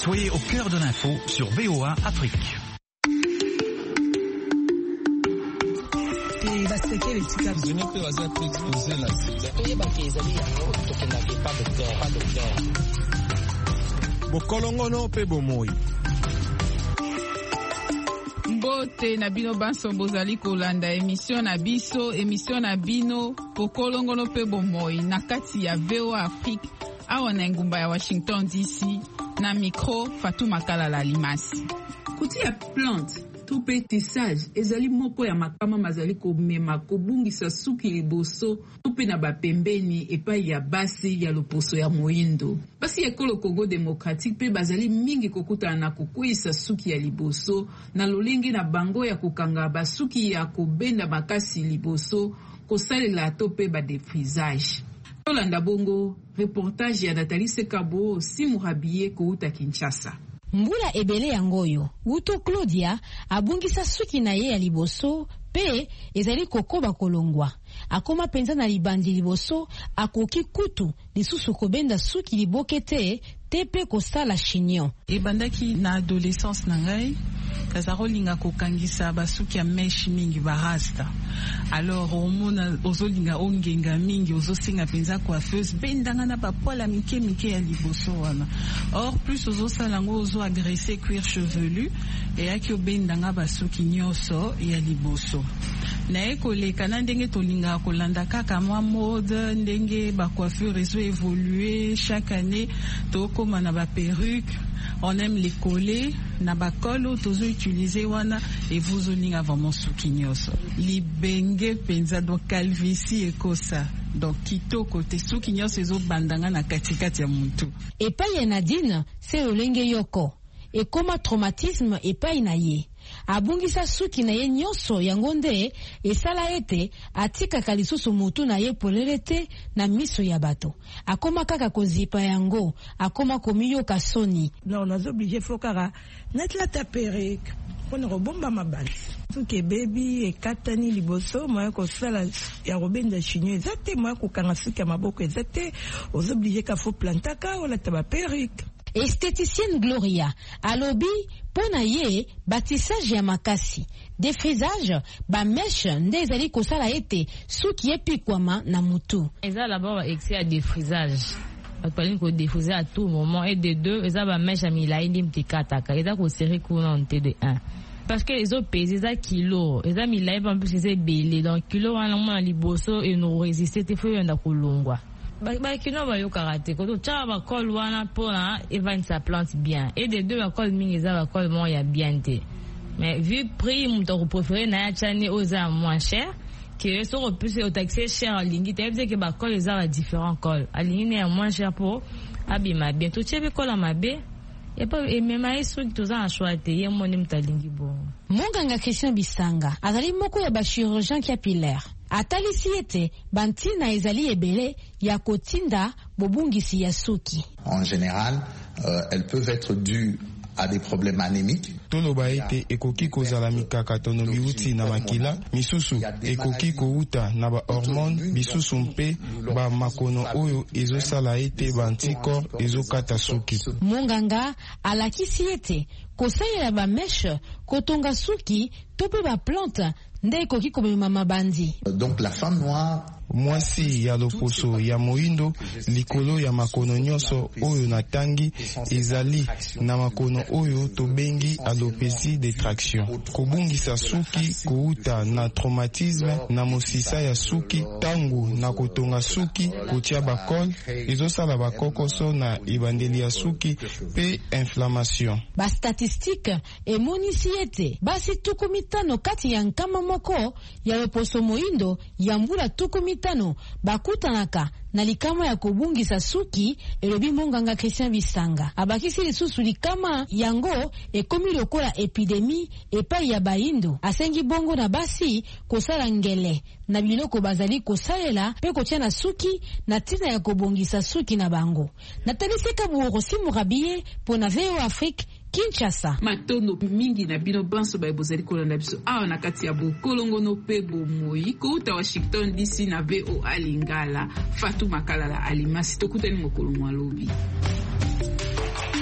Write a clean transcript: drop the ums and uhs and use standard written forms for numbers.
Soyez au cœur de l'info sur VOA Afrique. Bokolongono pe bomoi. Mbote na bino banso bozali kolanda émission na bino Bokolongono pe bomoi na kati ya VOA Afrique awa na ngumba ya Washington DC na micro Fatou Makala Alimasi. Kuti ya plante to pe tissage ezali moko ya makama mazali komema kobungisa suki liboso to pe na bapembeni epai ya basi ya loposo ya moyindo. Basi ekolo Congo Démocratique pe bazali mingi kokutana na kokwisa suki ya liboso na lolingi na bango ya kokanga basuki ya kobenda makasi liboso kosalela to pe ba defrisage. Olanda bongo reportage ya Nathalie Sekabo Simu Habie kouta Kinshasa. Mbula ebele yangoyo Uto Claudia abungisa suki na ye ya liboso pe ezali kokoba kolongwa akoma penza na libandi liboso akoki kutu lisusu kobenda suki libokete tepe kosala chignon. Ebandaki na adolescence na ngai kazarolinga kokangisa basuki ya mesh mingi barasta. Alors omona ozolinga ongenga mingi ozosinga penza coiffeuse bendanga na bapola mike ya liboso wana. Or plus ozosala ngo ozo agresser cuir chevelu et yaki obendanga basuki nyonso ya liboso. Na ekoleka na ndenge tolinga kolanda kaka mwa mode ndenge ba coiffure ezo évoluer chaque année tokoma na ba perruque. On aime les coller na bakolo tozo utiliser wana et vous olinga vraiment suki nyonso libenge penza donc calvitie ekosa donc kitoko te suki nyonso ezo bandanga na katikati ya mutu. Epai ya Nadine se olenge yoko ekoma traumatisme epai na ye abungisa suki na ye nyonso yango nde esala ete atikaka lisusu mutu na ye polele te na miso ya bato akoma kaka kozipa yango akoma komiyoka soni. Non, nazo obligé fokara netla ta perruque pona robomba mabali suki baby ekatani liboso moya kosala ya robenda chignon ezate moya kokanga suki ya maboko ezate ozo obligé ka fo plantaka wala ta ba perruque. Esthéticienne Gloria alobi pona ye batissage ya makasi defrisage ba mèche nde ezali kosala ete suki epikwama na mutu. Eza d'abord excès à défrisage. Akpali ko défriser à tout moment et de deux eza ba mèche amilai ndimtikataka eza ko serrer kuna nte de 1. Parce que les autres pèsent des kilos, les amis là ils vont plus c'est belé donc kilo wana mona liboso et nous résister te faut yenda kolongwa. Ba kino ba yo karaté ko to cha ba col wana pona event sa plante bien et des deux ba col mingi za ba col mon ya bien té. Mais vu prix mon to préféré na ya chani oza moins cher que so plus au taxé cher lingi te dire que ba col za ba différents col. A lingi est moins cher pour abima bien to chebe col à mabe. Et pas et même à ce que tu as choisi et mon mtalingi bon. Monganga Christian Bisanga azali moko ya ba chirurgien capillaire. Atalisi ete bantina ezali ebele ya kotinda bobungisi ya suki. En général, elles peuvent être dues à des problèmes anémiques. Toloba ete ekoki kozala mikaka tono biuti na makila misusu ekoki kouta na ba hormone bisusu mpe ba makono oyo ezosala ete bantikor ezokata suki. Monganga alakisi ete kosalela ba mèche kotonga suki to pe ba plante nde ekoki komema mabandi. Donc la femme noire mwasi ya loposo ya moindo likolo ya makono nyonso oyo natangi ezali na makono oyo tobengi alopecia de traction. Kobungisa suki kouta na traumatisme na mosisa ya suki tangu na kotonga suki kotia bakol ezosala bakokoso na ebandeli ya suki pe inflammation. Ba statistique emonisi ete basi tukumitano kati ya nkama moko ya loposo moindo ya mbula tukumitano bakutanaka na likama ya kobungisa suki elobi Monganga Christian Bisanga. Abakisi lisusu likama yango ekomi lokola epidemie epai ya baindo. Asengi bongo na basi kosala ngele na biloko bazali kosalela pe kotia na suki na tina ya kobongisa suki na bango. Nathalie Sekabo Simu Habie pona VOA Afrique Kinshasa. Matondo mingi na bino banso ba bozali kolanda biso awa na kati ya Bokolongono pe bomoi kouta Washington DC na VOA Lingala Fatou Makala Alimasi tokutani mokolo mwalobi.